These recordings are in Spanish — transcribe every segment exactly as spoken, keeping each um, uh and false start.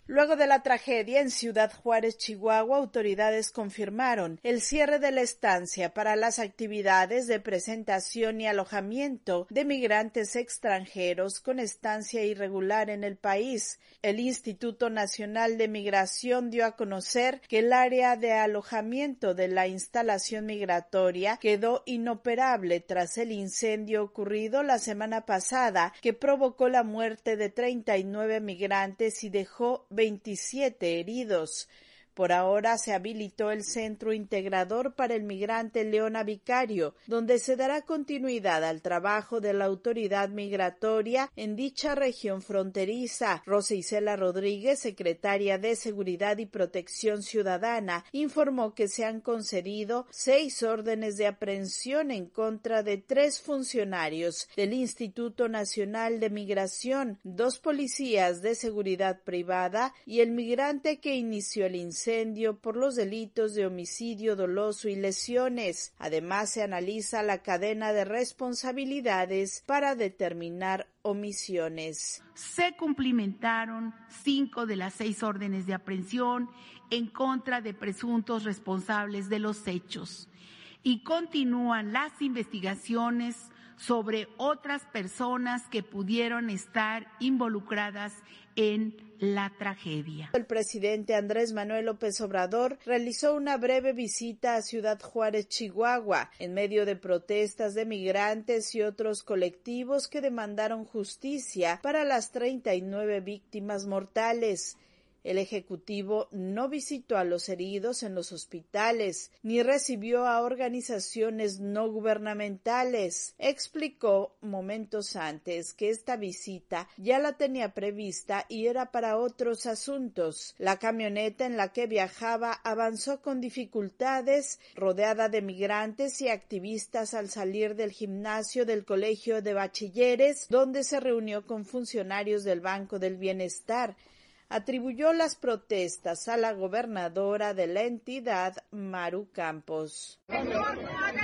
Luego de la tragedia en Ciudad Juárez, Chihuahua, autoridades confirmaron el cierre de la estancia para las actividades de presentación y alojamiento de migrantes extranjeros con estancia irregular en el país. El Instituto Nacional de Migración dio a conocer que el área de alojamiento de la instalación migratoria quedó inoperable tras el incendio ocurrido la semana pasada que provocó la muerte de treinta y nueve migrantes y dejó veintisiete heridos. Por ahora se habilitó el Centro Integrador para el Migrante Leona Vicario, donde se dará continuidad al trabajo de la autoridad migratoria en dicha región fronteriza. Rosa Isela Rodríguez, secretaria de Seguridad y Protección Ciudadana, informó que se han concedido seis órdenes de aprehensión en contra de tres funcionarios del Instituto Nacional de Migración, dos policías de seguridad privada y el migrante que inició el incendio por los delitos de homicidio doloso y lesiones. Además, se analiza la cadena de responsabilidades para determinar omisiones. Se cumplimentaron cinco de las seis órdenes de aprehensión en contra de presuntos responsables de los hechos y continúan las investigaciones sobre otras personas que pudieron estar involucradas en la tragedia. El presidente Andrés Manuel López Obrador realizó una breve visita a Ciudad Juárez, Chihuahua, en medio de protestas de migrantes y otros colectivos que demandaron justicia para las treinta y nueve víctimas mortales. El Ejecutivo no visitó a los heridos en los hospitales, ni recibió a organizaciones no gubernamentales. Explicó momentos antes que esta visita ya la tenía prevista y era para otros asuntos. La camioneta en la que viajaba avanzó con dificultades, rodeada de migrantes y activistas al salir del gimnasio del Colegio de Bachilleres, donde se reunió con funcionarios del Banco del Bienestar. Atribuyó las protestas a la gobernadora de la entidad, Maru Campos. No, no, no,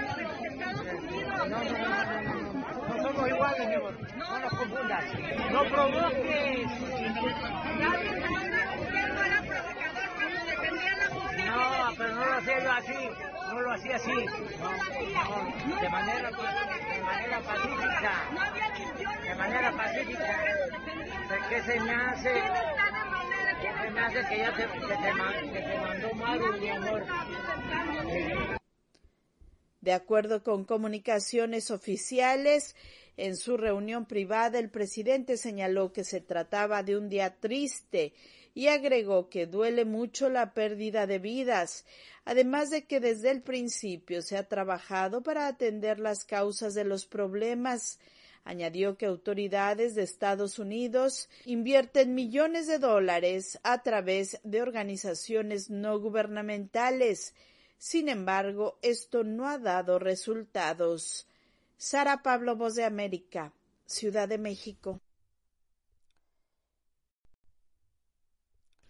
no, no, no somos iguales, mi amor. No nos confundas. No provoques. No, pero no lo hacía yo así. No lo hacía así. No, no, de manera, de manera pacífica. De manera pacífica. ¿Qué se me hace? ¿Qué se me hace que ya te, que te, que te mandó Maru, mi amor? De acuerdo con comunicaciones oficiales, en su reunión privada el presidente señaló que se trataba de un día triste y agregó que duele mucho la pérdida de vidas, además de que desde el principio se ha trabajado para atender las causas de los problemas. Añadió que autoridades de Estados Unidos invierten millones de dólares a través de organizaciones no gubernamentales. Sin embargo, esto no ha dado resultados. Sara Pablo, Voz de América, Ciudad de México.